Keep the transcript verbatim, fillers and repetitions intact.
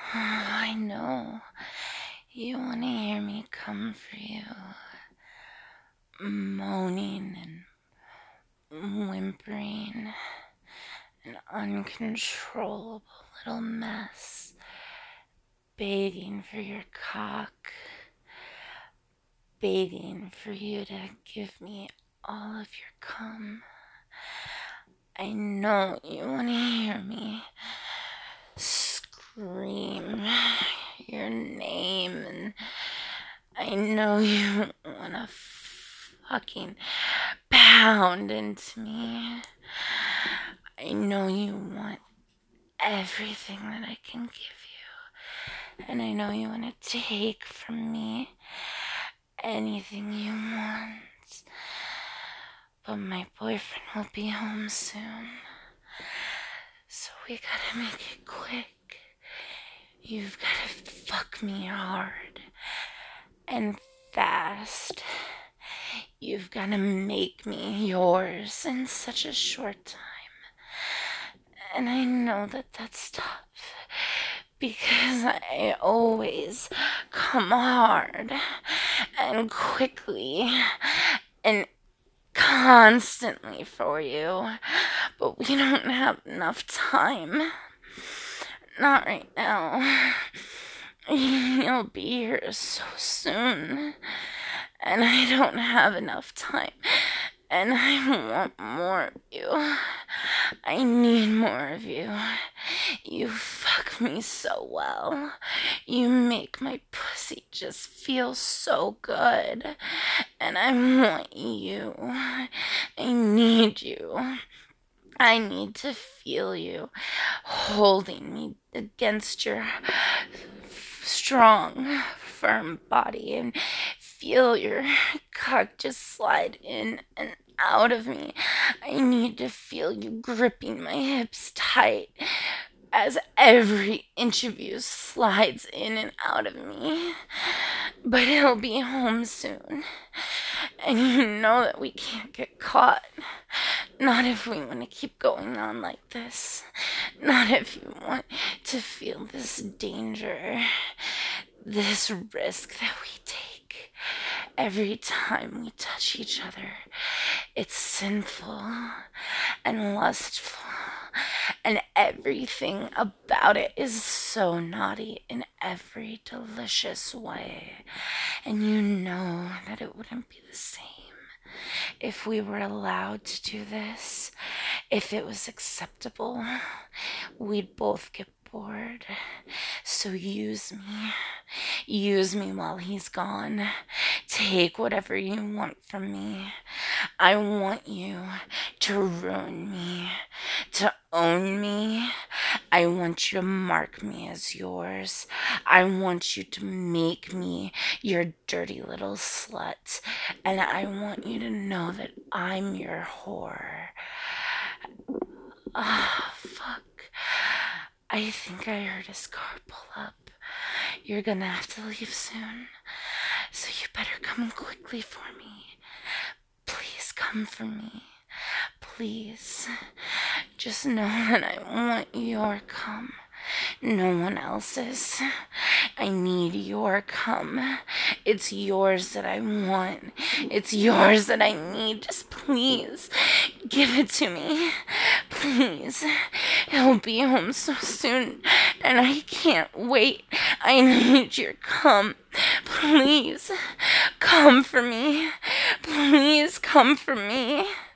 I know you want to hear me come for you, moaning and whimpering, an uncontrollable little mess, begging for your cock, begging for you to give me all of your cum. I know you want to hear me scream your name, and I know you want to fucking pound into me. I know you want everything that I can give you, and I know you want to take from me anything you want. But my boyfriend will be home soon, so we gotta make it quick. You've gotta fuck me hard and fast. You've gotta make me yours in such a short time. And I know that that's tough, because I always come hard and quickly and constantly for you, but we don't have enough time. Not right now. You'll be here so soon, and I don't have enough time, and I want more of you. I need more of you. You fuck me so well. You make my pussy just feel so good, and I want you. I need you. I need to feel you holding me against your strong, firm body, and feel your cock just slide in and out of me. I need to feel you gripping my hips tight as every inch of you slides in and out of me. But he'll be home soon, and you know that we can't get caught. Not if we want to keep going on like this. Not if you want to feel this danger, this risk that we take every time we touch each other. It's sinful and lustful, and everything about it is so naughty in every delicious way. And you know that it wouldn't be the same if we were allowed to do this. If it was acceptable, we'd both get bored. So use me. Use me while he's gone. Take whatever you want from me. I want you to ruin me, to own me. I want you to mark me as yours. I want you to make me your dirty little slut. And I want you to know that I'm your whore. Ah, oh, fuck. I think I heard his car pull up. You're gonna have to leave soon, so you better come quickly for me. Please come for me. Please. Just know that I want your cum. No one else's. I need your cum. It's yours that I want. It's yours that I need. Just please give it to me. Please. He'll be home so soon, and I can't wait. I need your cum. Please come for me. Please come for me.